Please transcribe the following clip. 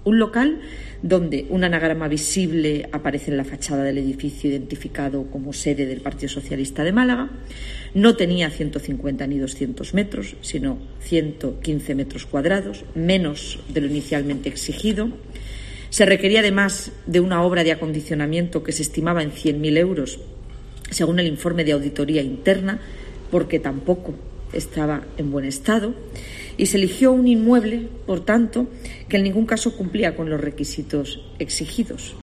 Un local donde un anagrama visible aparece en la fachada del edificio identificado como sede del Partido Socialista de Málaga. No tenía 150 ni 200 metros, sino 115 metros cuadrados, menos de lo inicialmente exigido. Se requería además de una obra de acondicionamiento que se estimaba en 100.000 euros, según el informe de auditoría interna, porque tampoco estaba en buen estado, y se eligió un inmueble, por tanto, que en ningún caso cumplía con los requisitos exigidos.